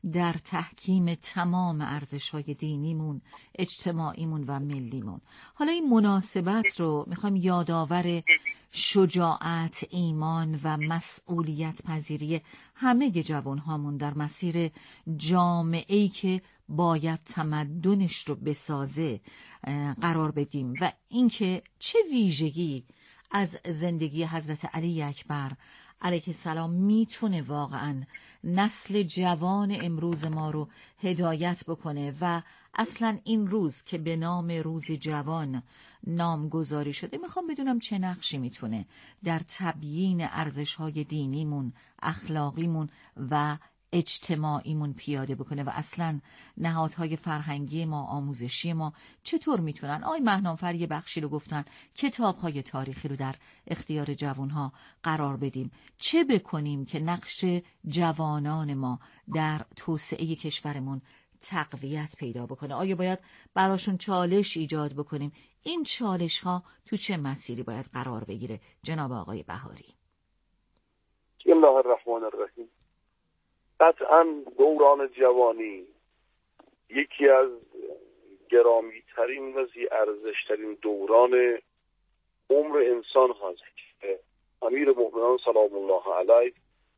در تحکیم تمام ارزش‌های دینیمون، اجتماعیمون و ملیمون. حالا این مناسبت رو میخوایم یادآور شجاعت، ایمان و مسئولیت پذیری همه جوانهامون در مسیر جامعه‌ای که باید تمدنش رو بسازه قرار بدیم و اینکه چه ویژگی از زندگی حضرت علی اکبر علیه السلام میتونه واقعا نسل جوان امروز ما رو هدایت بکنه و اصلا این روز که به نام روز جوان نامگذاری شده، میخوام بدونم چه نقشی میتونه در تبیین ارزش‌های دینیمون، اخلاقیمون و اجتماعیمون پیاده بکنه و اصلا نهادهای فرهنگی ما، آموزشی ما چطور میتونن. آقای مهنامفر یه بخشی رو گفتن کتاب‌های تاریخی رو در اختیار جوانها قرار بدیم. چه بکنیم که نقش جوانان ما در توسعه کشورمون تقویت پیدا بکنه؟ آیا باید براشون چالش ایجاد بکنیم؟ این چالش ها تو چه مسیری باید قرار بگیره جناب آقای بهاری؟ بسم الله الرحمن الرحیم. قطعا دوران جوانی یکی از گرامی ترین و ذی ارزش ترین دوران عمر انسان هست. امیر مؤمنان سلام الله علیه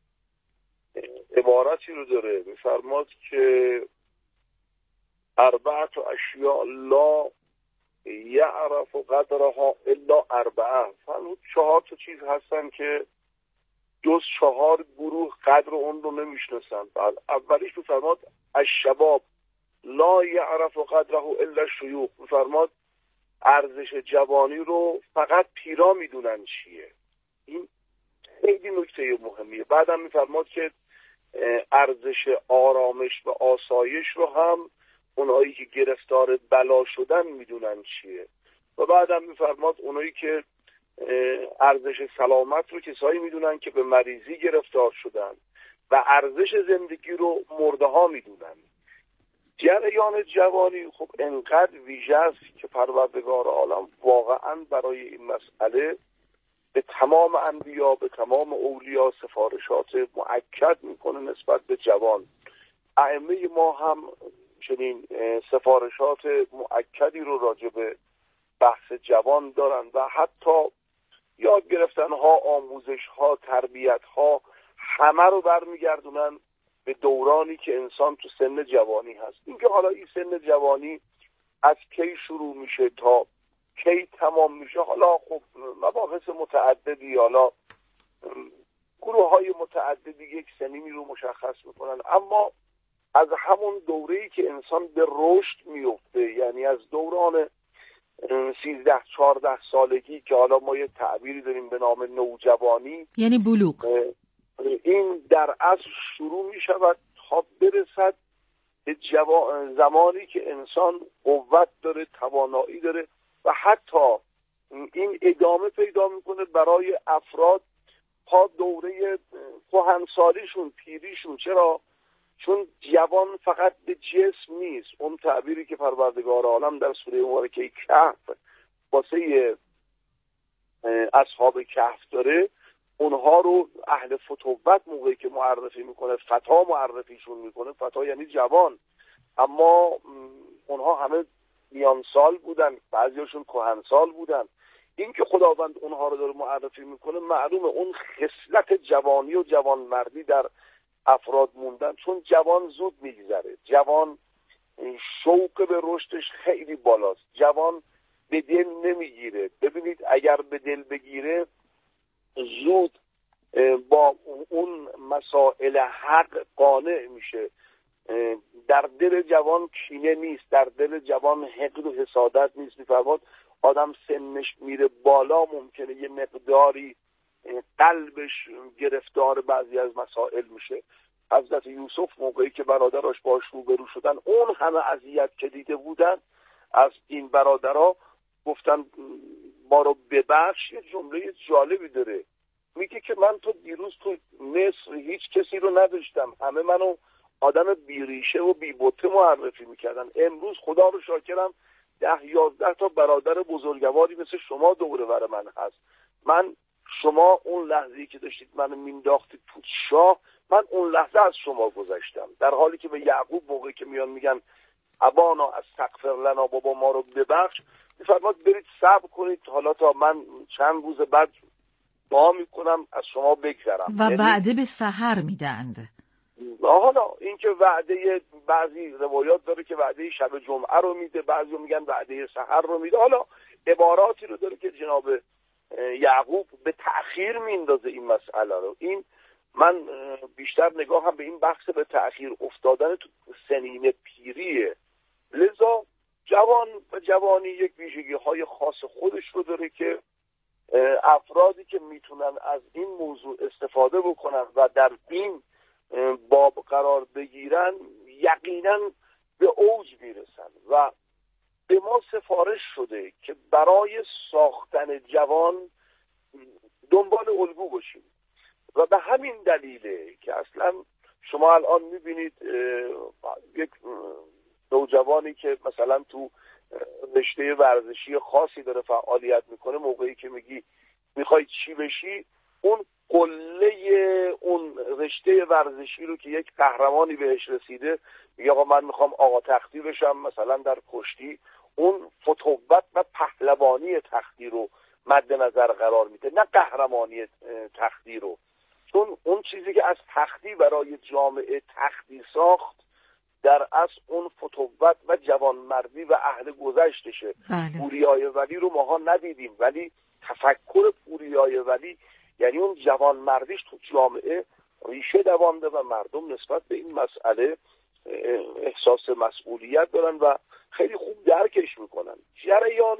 عبارتی رو داره، میفرماد که اربعه اشیاء لا یعرف قدرها الا اربعه. فرمود 4 تا چیز هستن که جز 4 گروه قدر اون رو نمیشناسن. اولیش میفرماد الشباب لا یعرف قدره الا الشیوخ. میفرماد ارزش جوانی رو فقط پیرا میدونن چیه. این خیلی نکته مهمیه. بعدم میفرماد که ارزش آرامش و آسایش رو هم اونایی که گرفتار بلا شدن میدونن چیه. و بعدم میفرماد اونایی که ارزش سلامت رو کسایی میدونن که به مریضی گرفتار شدن و ارزش زندگی رو مرده ها میدونن. جریان جوانی خب انقدر ویژه است که پروردگار عالم واقعا برای این مسئله به تمام انبیا، به تمام اولیا سفارشات مؤکد میکنه نسبت به جوان. ائمه ما هم چنین سفارشات مؤکدی رو راجع به بحث جوان دارن و حتی یاد گرفتن ها، آموزش ها، تربیت ها همه رو برمیگردونن به دورانی که انسان تو سن جوانی هست. اینکه حالا این سن جوانی از کی شروع میشه تا کی تمام میشه، حالا خب مباحث متعددی، حالا گروه های متعددی یک سنینی رو مشخص میکنن، اما از همون دوره‌ای که انسان به رشد میفته، یعنی از دوران 13-14 سالگی که حالا ما یه تعبیری داریم به نام نوجوانی، یعنی بلوغ، این در اصل شروع می شود تا برسد به زمانی که انسان قوت داره، توانایی داره و حتی این ادامه پیدا میکنه برای افراد تا دوره کهنسالیشون، پیریشون. چرا؟ چون جوان فقط به جسم نیست. اون تعبیری که پروردگار عالم در سوره مبارکه کهف واسه اصحاب کهف داره، اونها رو اهل فتوت موقعی که معرفی میکنه، فتا معرفیشون میکنه. فتا یعنی جوان، اما اونها همه میان سال بودن، بعضیاشون کهنسال بودن. این که خداوند اونها رو داره معرفی میکنه، معلومه اون خصلت جوانی و جوانمردی در افراد موندن، چون جوان زود میگذره. جوان شوق به رشدش خیلی بالاست. جوان به دل نمیگیره. ببینید اگر به دل بگیره زود با اون مسائل حق قانع میشه. در دل جوان کینه نیست، در دل جوان حقد و حسادت نیست. میفرماد آدم سنش میره بالا ممکنه یه مقداری قلبش گرفتار بعضی از مسائل میشه. حضرت یوسف موقعی که برادراش باش روبرو شدن، اون همه اذیت که دیده بودن از این برادرها، گفتن ما رو ببخش. یه جمله جالبی داره، میگه که من تو دیروز تو مصر هیچ کسی رو نداشتم، همه منو آدم بیریشه و بی‌بته معرفی میکردن. امروز خدا رو شاکرم 10-11 تا برادر بزرگواری مثل شما دور بر من هست. من شما اون لحظه‌ای که داشتید منو مینداختید تو شاه، من اون لحظه از شما گذشتم، در حالی که به یعقوب موقعی که میان میگن ابانا استغفر لنا، بابا ما رو ببخش، میفرماد برید صبر کنید حالا تا من چند روز بعد دعا میکنم از شما بگذرم. و وعده به سحر میدند. حالا این که وعده، بعضی روایات داره که وعده شب جمعه رو میده، بعضی میگن وعده سحر رو میده، حالا عباراتی رو داره که جناب یعقوب به تأخیر میندازه این مسئله رو. این من بیشتر نگاهم به این بحث به تأخیر افتادن تو سنین پیریه. لذا جوان و جوانی یک ویژگی های خاص خودش رو داره که افرادی که میتونن از این موضوع استفاده بکنن و در این باب قرار بگیرن یقینا به اوج میرسن. و به ما سفارش شده که برای ساختن جوان دنبال الگو باشیم و به همین دلیله که اصلا شما الان میبینید یک نوجوانی که مثلا تو رشته ورزشی خاصی داره فعالیت میکنه، موقعی که میگی میخوای چی بشی، اون قله اون رشته ورزشی رو که یک قهرمانی بهش رسیده میگه آقا من میخوام آقا تختی بشم مثلا در کشتی، اون فتوت و پهلوانی تختی رو مد نظر قرار میده، نه قهرمانی تختی رو. چون اون چیزی که از تختی برای جامعه تختی ساخت در اصل اون فتوت و جوانمردی و عهد گذشتشه. پوریای ولی رو ماها ندیدیم، ولی تفکر پوریای ولی یعنی اون جوانمردیش تو جامعه ریشه دوانده و مردم نسبت به این مسئله احساس مسئولیت دارن و خیلی خوب درکش میکنن. جریان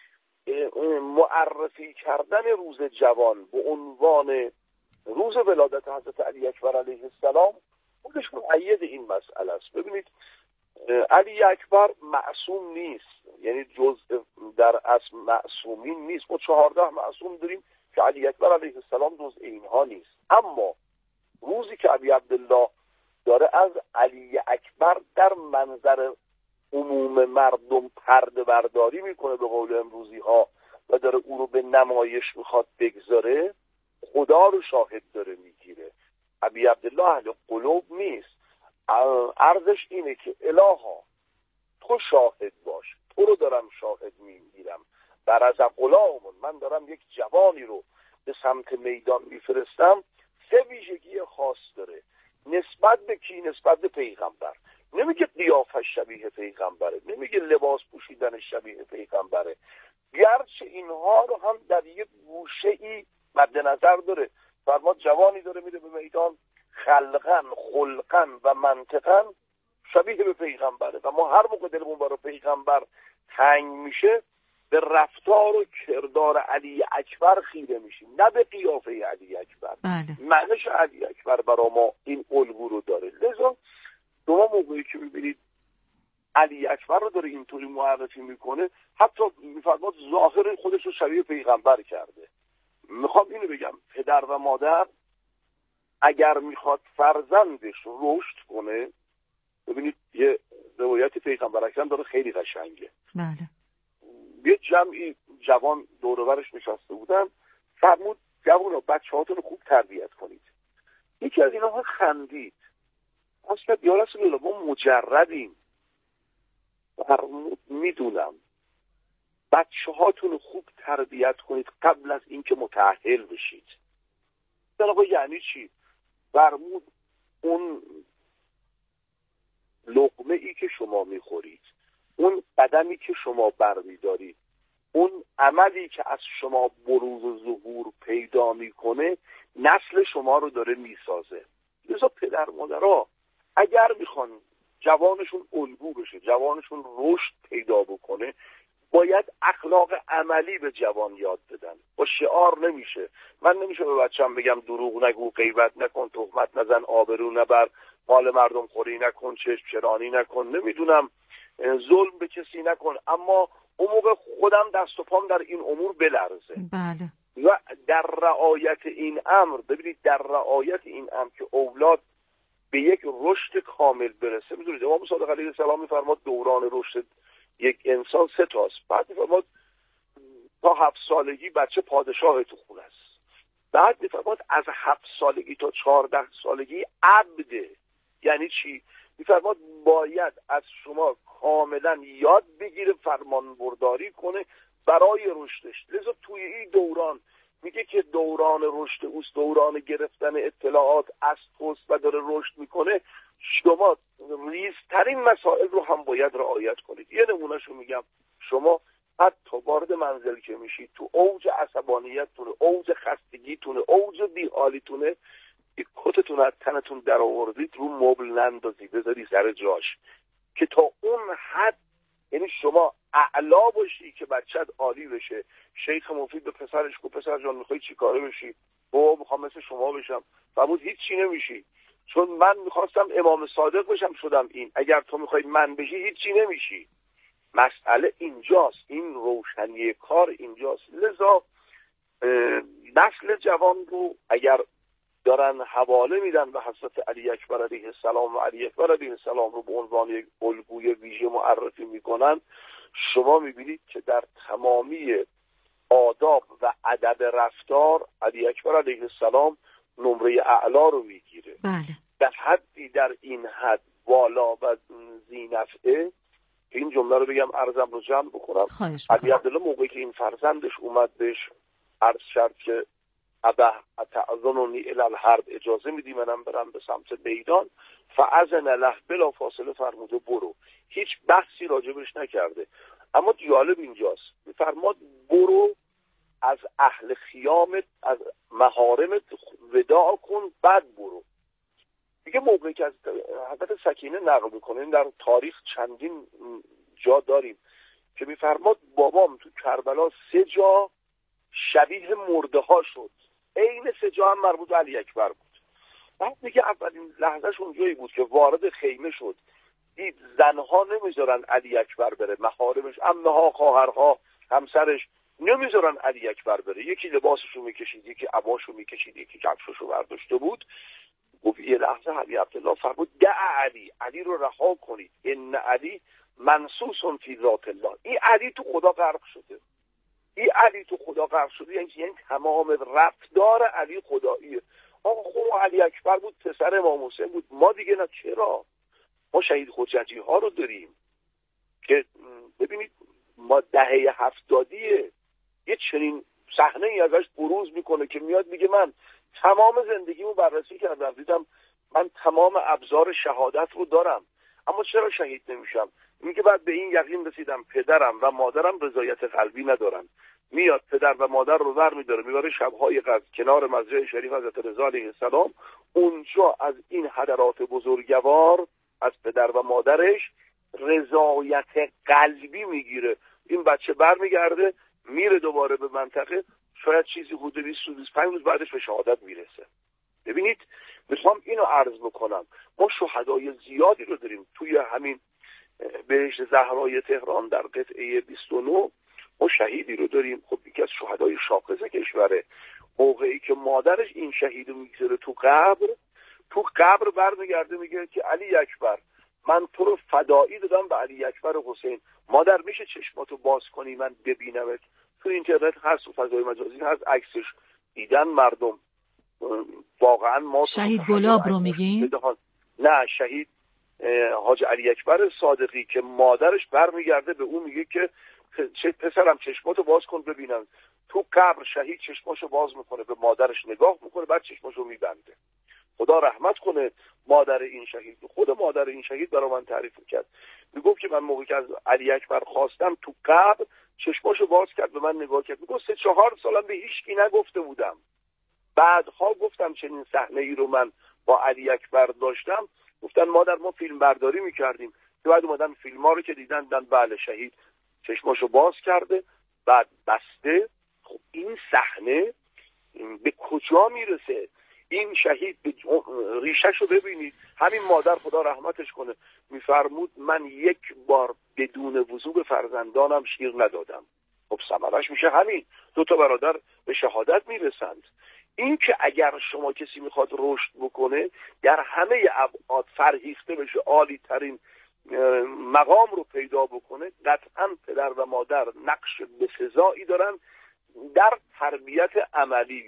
معرفی کردن روز جوان به عنوان روز ولادت حضرت علی اکبر علیه السلام خودش مؤید این مسئله است. ببینید علی اکبر معصوم نیست، یعنی جزء در اصل معصومین نیست. ما 14 معصوم داریم که علی اکبر علیه السلام جزء اینها نیست. اما روزی که ابی عبدالله داره از علی اکبر در منظر عموم مردم پرده برداری میکنه به قول امروزی ها و داره او رو به نمایش میخواد بگذاره، خدا رو شاهد داره میگیره. ابی عبدالله اهل قلوب نیست. عرضش اینه که الها تو شاهد باش، تو رو دارم شاهد میگیرم، برز غلامون، من دارم یک جوانی رو به سمت میدان میفرستم. 3 ویژگی خاص داره. نسبت به کی؟ نسبت به پیغمبر. نمیگه قیافش شبیه پیغمبره، نمیگه لباس پوشیدن شبیه پیغمبره، گرچه اینها رو هم در یک گوشه‌ای مد نظر داره. فرماد جوانی داره میره به میدان خلقن، خلقن و منطقن شبیه به پیغمبره و ما هر موقع دلمون برای پیغمبر تنگ میشه به رفتار و کردار علی اکبر خیره میشیم، نه به قیافه علی اکبر. معنیش علی اکبر برای ما این الگو رو داره. لذا شما موقعی که میبینید علی اکبر رو داره اینطوری معرفی میکنه، حتی میفرماد ظاهر خودش رو شبیه پیغمبر کرده. میخوام اینو بگم پدر و مادر اگر میخواد فرزندش رشد کنه، ببینید یه روایت پیغمبر اکرم داره خیلی قشنگه. بله. یه جمعی جوان دور و برش نشسته بودن، فرمود جوانا بچه‌هاتون رو خوب تربیت کنید. یکی از اینا خندید، اصلا یا رسول الله ما مجردیم. فرمود میدونم، بچه‌هاتون رو خوب تربیت کنید قبل از اینکه متأهل بشید. آقا یعنی چی؟ فرمود اون لقمه ای که شما میخورید، اون قدمی که شما برمیدارید، اون عملی که از شما بروز و ظهور پیدا میکنه نسل شما رو داره میسازه. لذا پدر مادرها اگر میخوان جوانشون الگو بشه، جوانشون رشد پیدا بکنه، باید اخلاق عملی به جوان یاد بدن. با شعار نمیشه. من نمیشه به بچه‌م بگم دروغ نگو، غیبت نکن، تهمت نزن، آبرو نبر، مال مردم خوری نکن، چشم چرانی نکن، نمیدونم ظلم به کسی نکن، اما اون موقع خودم دست و پام در این امور بلرزه. بله. و در رعایت این امر، ببینید در رعایت این امر که اولاد به یک رشد کامل برسه. میدونید امام صادق علیه السلام میفرماد دوران رشد یک انسان 3 تاست. بعد میفرماد تا 7 سالگی بچه پادشاه تو خونه است، بعد میفرماد از 7 سالگی تا 14 سالگی عبده. یعنی چی؟ میفرماد باید از شما کاملا یاد بگیره فرمان برداری کنه برای رشدش. لذا توی این دوران میگه که دوران رشد اوست، دوران گرفتن اطلاعات از توست و داره رشد میکنه. شما ریزترین مسائل رو هم باید رعایت کنید. یه نمونهشو میگم، شما حتی وارد منزل که میشید، تو اوج عصبانیتتونه، اوج خستگیتونه، اوج بی‌حالیتونه، کتتون از تنتون در آوردید رو مبل نندازی، بذاری سر جاش که تا اون حد، یعنی شما اعلا باشی که بچت عالی بشه. شیخ مفید به پسرش گفت پسر جان میخوای چی کاره بشی؟ میخوام مثل شما بشم. فرمود هیچ چی نمیشی، چون من میخواستم امام صادق بشم شدم این، اگر تو میخوای من بشی هیچ چی نمیشی. مسئله اینجاست، این روشنی کار اینجاست. لذا نسل جوان رو اگر دارن حواله میدن به حضرت علی اکبر علیه السلام و علی اکبر علیه السلام رو به عنوان یک الگوی ویژه معرفی میکنن، شما میبینید که در تمامی آداب و ادب رفتار علی اکبر علیه السلام نمره اعلا رو میگیره. بله. در حدی در این حد والا و ذینفعه، این جمله رو بگم عرضم رو جمع بکنم. علی عبدالله موقعی که این فرزندش اومد بهش عرض شد که ابا اتعظننی الی الحرب، اجازه میدی منم برم به سمت میدان؟ فاذن له، بلا فاصله فرموده برو. هیچ بحثی راجبش نکرده. اما جالب اینجاست، میفرماد برو از اهل خیامت، از محارمت وداع کن، بعد برو. دیگه موقعی که از حضرت سکینه نقل میکنه، در تاریخ چندین جا داریم که میفرماد بابام تو کربلا 3 جا شبیه مرده ها شد، عین 3 جا هم مربوط به علی اکبر بود. بعد میگه اولین لحظهش اونجایی بود که وارد خیمه شد، دید زنها نمیذارن علی اکبر بره، محارمش، عمه ها، خواهرها، همسرش نمیذارن علی اکبر بره. یکی لباسشو میکشید، یکی عباشو میکشید، یکی کفششو برداشته بود. گفت یه لحظه علی عبدالله فرمود دع علی رو رها کنید، ان علی منصوص فی ذات الله. این علی تو خدا غرق شده، این علی تو خدا غرق شده، یعنی تمام رفتار علی خداییه. آقا خب علی اکبر بود، پسر امام حسین بود، ما دیگه نه. چرا؟ ما شهید حجتی ها رو داریم که ببینید ما دهه 70 یه چنین صحنه ای ازش بروز میکنه که میاد میگه من تمام زندگیمو بررسی کردم، دیدم من تمام ابزار شهادت رو دارم، اما چرا شهید نمیشم؟ میگه بعد به این یقین رسیدم پدرم و مادرم رضایت قلبی ندارن. میاد پدر و مادر رو ور میداره، میبره شبهای کنار مسجد شریف حضرت رضا علیه السلام. اونجا از این حضرات بزرگوار، از پدر و مادرش رضایت قلبی میگیره. این بچه برمیگرده میره دوباره به منطقه، شاید چیزی حدود 25 روز بعدش به شهادت میرسه. ببینید میخوام اینو عرض بکنم، ما شهدای زیادی رو داریم توی همین بهشت زهرای تهران در قطعه 29 ما شهیدی رو داریم. خب یکی از شهدای شاخص کشوره. موقعی که مادرش این شهید رو میگذاره تو قبر برمیگرده میگه که علی اکبر، من تو رو فدایی دادم به علی اکبر حسین، مادر میشه چشماتو باز کنی من ببینمت؟ تو اینترنت هست و فضای مجازی هست، عکسش دیدن مردم. واقعا ما شهید گلاب رو میگین؟ نه، شهید حاج علی اکبر صادقی که مادرش برمیگرده به اون میگه که پسرم چشماتو باز کن ببینم. تو قبر شهید چشماشو باز میکنه، به مادرش نگاه میکنه، بعد چشماشو میبنده. خدا رحمت کنه مادر این شهید. خود مادر این شهید برای من تعریف میکرد، میگفت که من موقعی که از علی اکبر خواستم تو قبر چشماشو باز کرد، به من نگاه کرد، میگفت 3-4 سالم به هیچکی نگفته بودم، بعدها گفتم چنین صحنه ای رو من با علی اکبر داشتم. گفتن مادر ما فیلم برداری میکردیم، که بعد اومدن فیلم ها رو که دیدن بله شهید چشماشو باز کرده بعد بسته. خب این صحنه به کجا میرسه؟ این شهید ریشش رو ببینید. همین مادر خدا رحمتش کنه میفرمود من 1 بار بدون وضو به فرزندانم شیر ندادم. خب ثمرش میشه همین، 2 تا برادر به شهادت میرسند. این که اگر شما کسی میخواد رشد بکنه در همه ابعاد فرهیخته بشه، عالی ترین مقام رو پیدا بکنه، قطعا پدر و مادر نقش بسزایی دارن در تربیت عملی.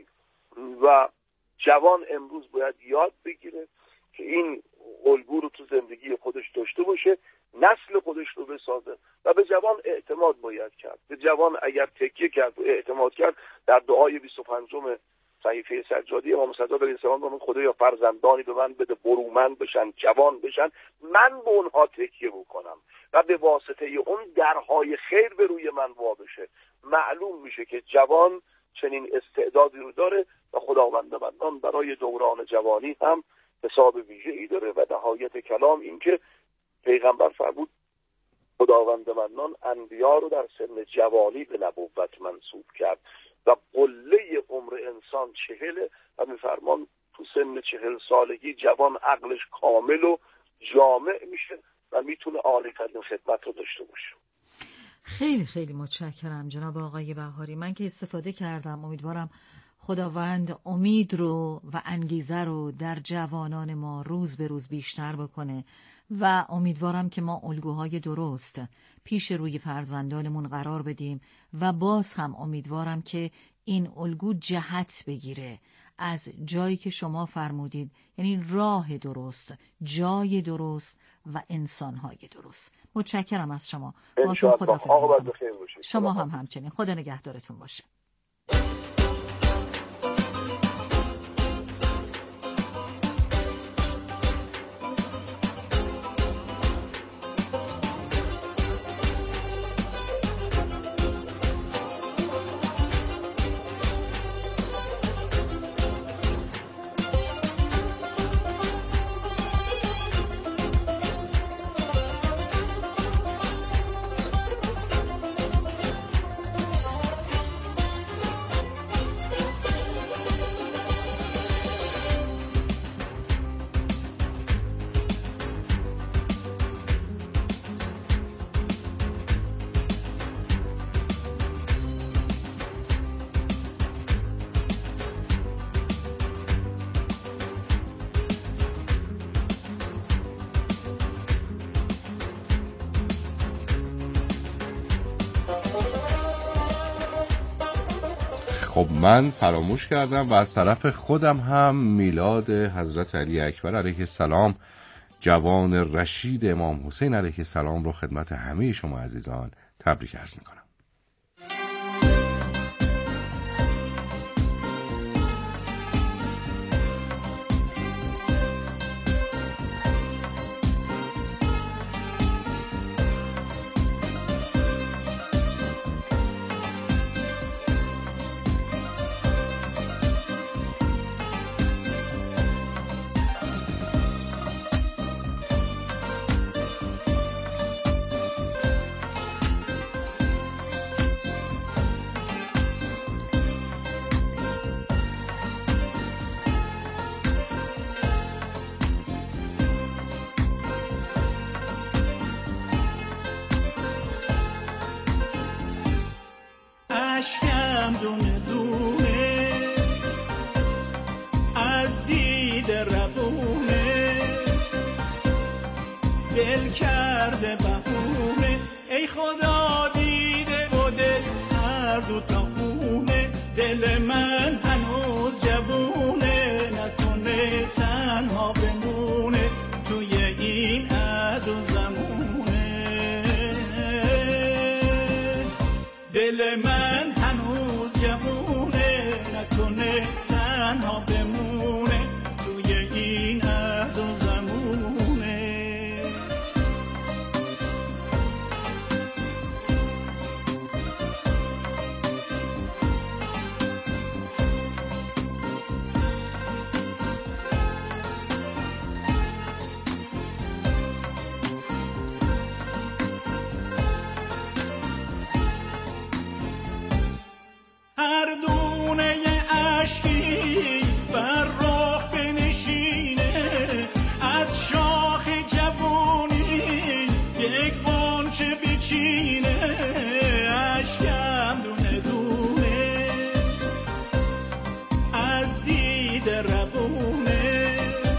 و جوان امروز باید یاد بگیره که این الگو رو تو زندگی خودش داشته باشه، نسل خودش رو بسازه و به جوان اعتماد باید کرد. به جوان اگر تکیه کرد و اعتماد کرد، در دعای 25 صحیفه سجادی امام سجاد علیه السلام میگه خدایا فرزندانی به من بده برومند بشن، جوان بشن، من به اونها تکیه بکنم و به واسطه اون درهای خیر به روی من وا بشه. معلوم میشه که جوان چنین استعدادی رو داره و خداوند منان برای دوران جوانی هم حساب ویژه‌ای داره و نهایت کلام این که پیغمبر فرمود خداوند منان انبیا رو در سن جوانی به نبوت منصوب کرد و قله عمر انسان 40 و میفرمان تو سن 40 سالگی جوان عقلش کامل و جامع میشه و میتونه عالی‌ترین خدمت رو داشته باشه. خیلی خیلی متشکرم جناب آقای بهاری. من که استفاده کردم، امیدوارم خداوند امید رو و انگیزه رو در جوانان ما روز به روز بیشتر بکنه و امیدوارم که ما الگوهای درست پیش روی فرزندانمون قرار بدیم و باز هم امیدوارم که این الگو جهت بگیره از جایی که شما فرمودید، یعنی راه درست، جای درست و انسانهای درست. متشکرم از شما. با تو خداحافظی می‌کنم. شما هم همچنین. خدا نگهدارتون باشه. خب من فراموش کردم و از طرف خودم هم میلاد حضرت علی اکبر علیه السلام جوان رشید امام حسین علیه السلام رو خدمت همه شما عزیزان تبریک عرض میکنم. اشکم دونه دونه از دید ربونه دل کرده بهونه، ای خدا دیده و دل هر دو تا خونه، دل من هنوز جوونه نکنه تنها بمونه توی این عد و زمونه، دل من هنوز جوونه نکنه تنها بمونه توی این عهد و زمونه. هر دونه اشکی بر رخ بنشینه، از شاخ جوانی یک غنچه بچینه، اشکم دونه دونه از دید ربونه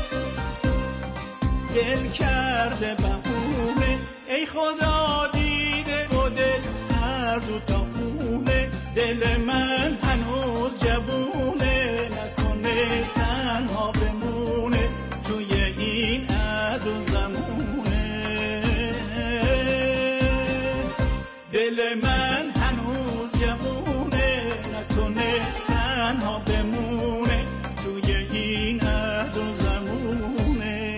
دل کرده بهونه، ای خدا دیده و دل هر دو تا خونه، دل من هنوز جوونه دل من هنوز جوونه، نکنه تنها بمونه توی این عهد و زمونه.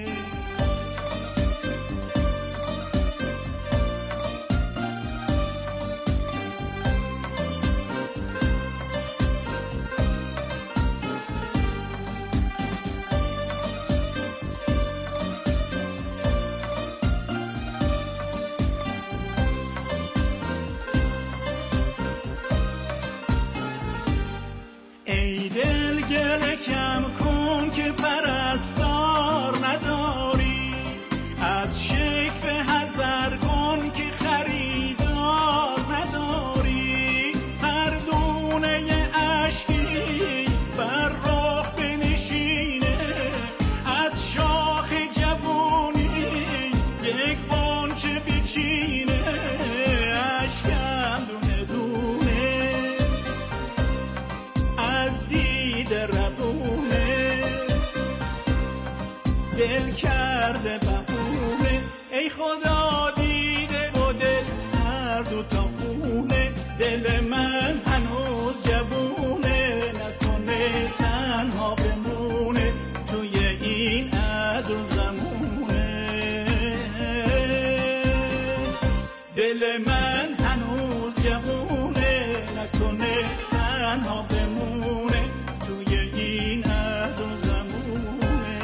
ای دل گله کم کن که پرستار نداری، از شک به حذر کن که خریدار نداری. هر دونه اشکی بر راه بنشینه، از شاخ جوونی یک غنچه بچینه. اشکم دونه دونه از دید ربونه، دل کرده بهونه. ای خدا دیده و دل هر دو تا خونه، دل من هنوز جوونه، نکنه تنها بمونه توی این عهد و زمونه. دل من هنوز جوونه، نکنه تنها بمونه توی این عهد و زمونه.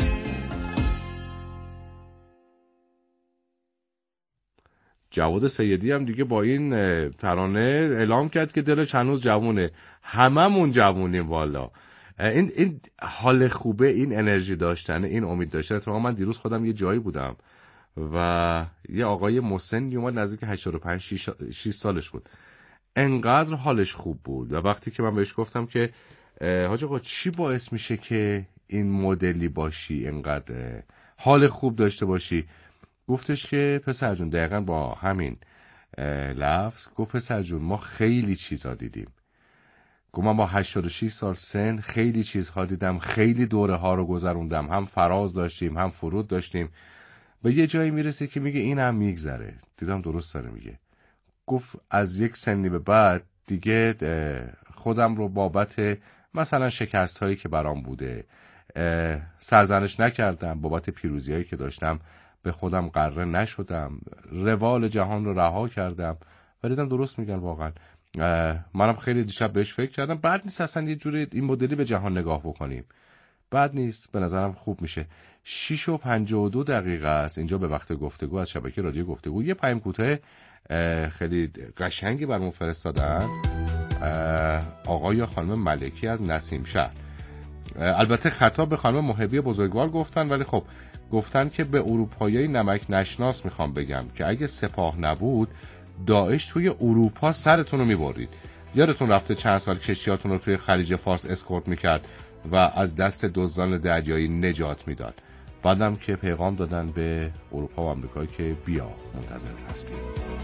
جواد سیدی هم دیگه با این ترانه اعلام کرد که دلش هنوز جوونه. هممون جوونیم والا. این حال خوبه، این انرژی داشتن، این امید داشتن. اتفاقا من دیروز خودم یه جایی بودم و یه آقای مسنی اومد، نزدیک 85-6 سالش بود. انقدر حالش خوب بود و وقتی که من بهش گفتم که حاج آقا چی باعث میشه که این مدلی باشی، انقدر حال خوب داشته باشی، گفتش که پسر جون، دقیقاً با همین لفظ گفت پسر جون ما خیلی چیزا دیدیم. گفت من با 86 سال سن خیلی چیزها دیدم، خیلی دوره ها رو گذروندم، هم فراز داشتیم هم فرود داشتیم. به یه جایی میرسی که میگه این هم میگذره. دیدم درست داره میگه. گفت از یک سنی به بعد دیگه خودم رو بابت مثلا شکست هایی که برام بوده سرزنش نکردم، بابت پیروزی هایی که داشتم به خودم قره نشدم، روال جهان رو رها کردم. و دیدم درست میگن واقعا. منم خیلی دیشب بهش فکر کردم. بد نیست اصلا یه جوری این مدلی به جهان نگاه بکنیم، بد نیست، به نظرم خوب میشه. 6:52 است اینجا به وقت گفتگو از شبکه رادیو گفتگو. یه پیام کوتاه خیلی قشنگی برامون فرستادن آقای یا خانم ملکی از نسیم شهر. البته خطاب به خانم محبی بزرگوار گفتن، ولی خب گفتن که به اروپایی نمک نشناس میخوام بگم که اگه سپاه نبود داعش توی اروپا سرتون رو میبرید. یادتون رفته چند سال کشتیاتون رو توی خلیج فارس اسکورت میکرد و از دست دزدان دریایی نجات میداد. بعدم که پیغام دادن به اروپا و آمریکا که بیا منتظرت هستیم.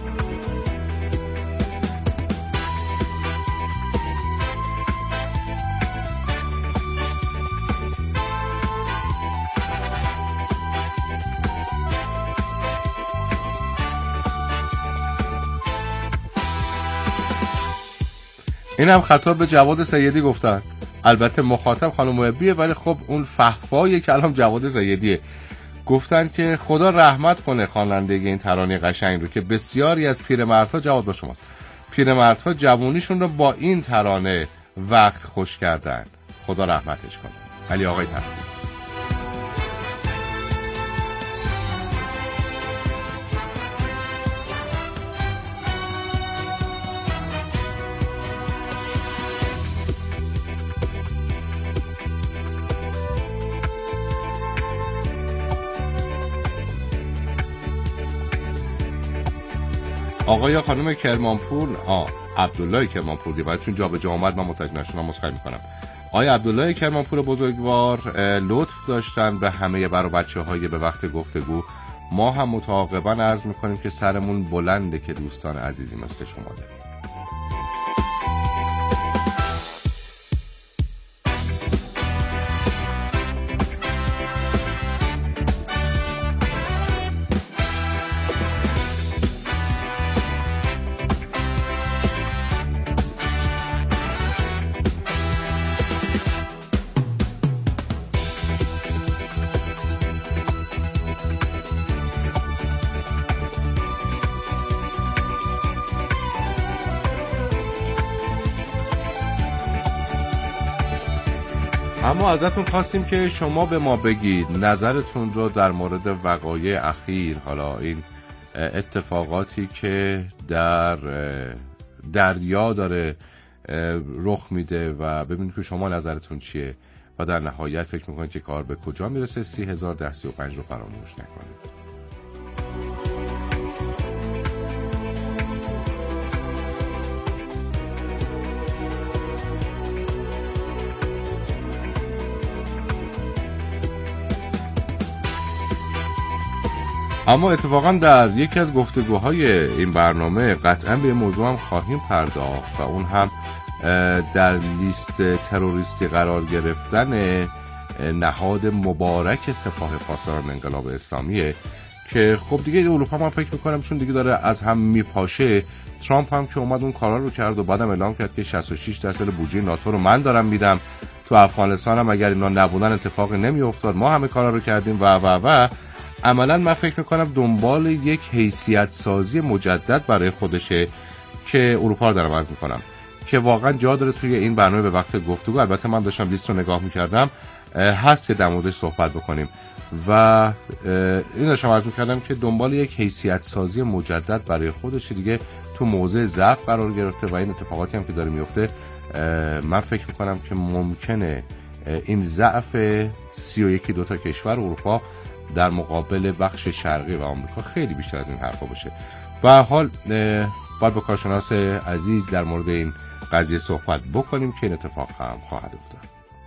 این هم خطاب به جواد سیدی گفتن. البته مخاطب خانم محبیه، ولی خب اون فحفای کلام جواد سیدیه. گفتن که خدا رحمت کنه خوانندگی این ترانه قشنگ رو که بسیاری از پیرمردها، جواد با شماست، پیرمردها جوونیشون رو با این ترانه وقت خوش کردن. خدا رحمتش کنه. علی آقای تفضیل. آقای یا خانم کرمانپور، عبدالله کرمانپور دیگه، چون جا به جا اومد من متوجه نشدم، مسخره میکنم. آقای عبدالله کرمانپور بزرگوار لطف داشتن به همه بر و بچه‌های به وقت گفتگو. ما هم متعاقبا عرض میکنیم که سرمون بلنده که دوستان عزیزی مثل شما داریم. اما ازتون خواستیم که شما به ما بگید نظرتون رو در مورد وقایع اخیر، حالا این اتفاقاتی که در دریا داره رخ میده و ببینید که شما نظرتون چیه و در نهایت فکر میکنید که کار به کجا میرسه. 30,035 رو فراموش نکنید. اما اتفاقا در یکی از گفتگوهای این برنامه قطعا به موضوع هم خواهیم پرداخت و اون هم در لیست تروریستی قرار گرفتن نهاد مبارک سپاه پاسداران انقلاب اسلامیه که خب دیگه اروپا من فکر میکنم چون دیگه داره از هم میپاشه، ترامپ هم که اومد اون کارا رو کرد و بعدم اعلام کرد که 66% بودجه ناتو رو من دارم میدم، تو افغانستان هم اگر اینا نبودن اتفاقی نمیافتاد، ما همه کارا رو کردیم و عملا من فکر میکنم دنبال یک حیثیت سازی مجدد برای خودشه که اروپا رو دارم عرض میکنم که واقعا جا داره توی این برنامه به وقت گفتگو، البته من داشتم لیست رو نگاه میکردم، هست که در موردش صحبت بکنیم و این داشتم عرض میکردم که دنبال یک حیثیت سازی مجدد برای خودشه دیگه، تو موضع ضعف قرار گرفته و این اتفاقاتی هم که داره میفته من فکر میکنم که ممکنه این ضعف 31 تا کشور اروپا در مقابل بخش شرقی و آمریکا خیلی بیشتر از این حرفا باشه. به هر حال باید با کارشناس عزیز در مورد این قضیه صحبت بکنیم که این اتفاق هم خواهد افتاد.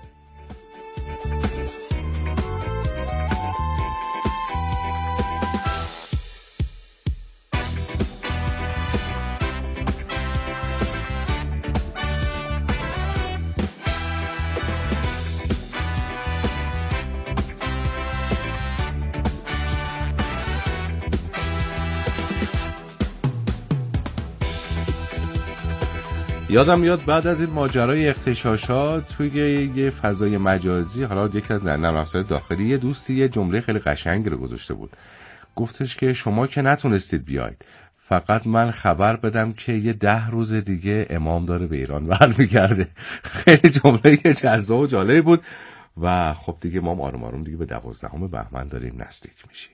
یادم میاد بعد از این ماجرای اغتشاشات توی یه فضای مجازی، حالا یکی از نرم افزارهای داخلی، یه دوستی یه جمله خیلی قشنگی رو گذاشته بود، گفتش که شما که نتونستید بیاید، فقط من خبر بدم که یه 10 روز دیگه امام داره به ایران برمیگرده. خیلی جمله که جذاب و جالب بود و خب دیگه ما آروم آروم دیگه به 12 بهمن داریم نزدیک میشیم.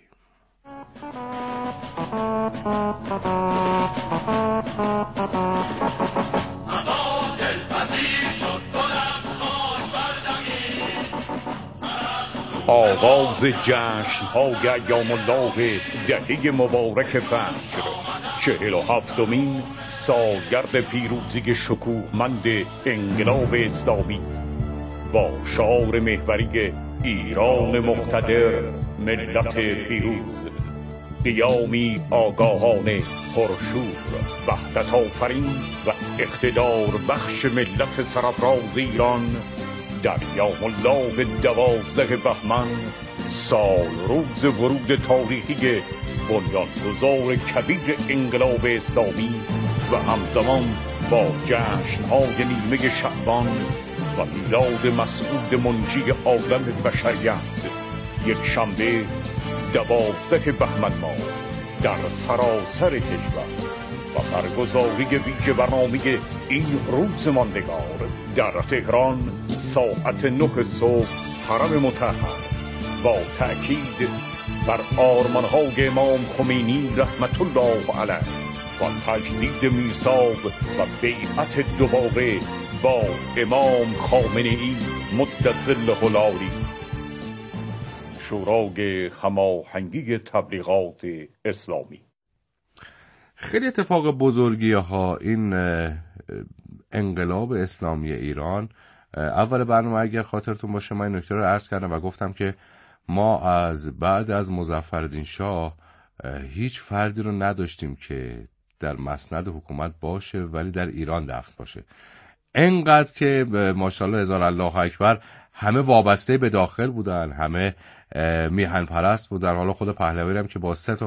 آغاز جشن‌های ایام الله دهه مبارک فجر، 47مین سالگرد پیروزی شکوهمند انقلاب اسلامی با شعار محوری ایران مقتدر، ملت پیروز، قیامی آگاهانه پرشور، وحدت آفرین و اقتدار بخش ملت سرفراز ایران در یوم الله 12 بهمن، سال روز ورود تاریخی بنیانگذار کبیر انقلاب اسلامی و همزمان با جشن‌های نیمه شعبان و میلاد مسعود منجی عالم بشریت، یک شنبه 12 بهمن ماه در سراسر کشور و برگزاری ویژه برنامه این روز ماندگار در تهران ساعت 9 صبح، حرم مطهر، با تأکید بر آرمان‌های امام خمینی رحمت الله علیه و تجدید میثاق و بیعت دوباره با امام خامنه‌ای مدت ظله العالی، شورای هماهنگی تبلیغات اسلامی. خیلی اتفاق بزرگی ها این انقلاب اسلامی ایران. اول برنامه اگر خاطرتون باشه من این نکته رو عرض کردم و گفتم که ما از بعد از مظفرالدین شاه هیچ فردی رو نداشتیم که در مسند حکومت باشه ولی در ایران دفن باشه. انقدر که ماشاءالله هزار الله اکبر همه وابسته به داخل بودن، همه میهن پرست بودن. حالا خود پهلوی هم که با 3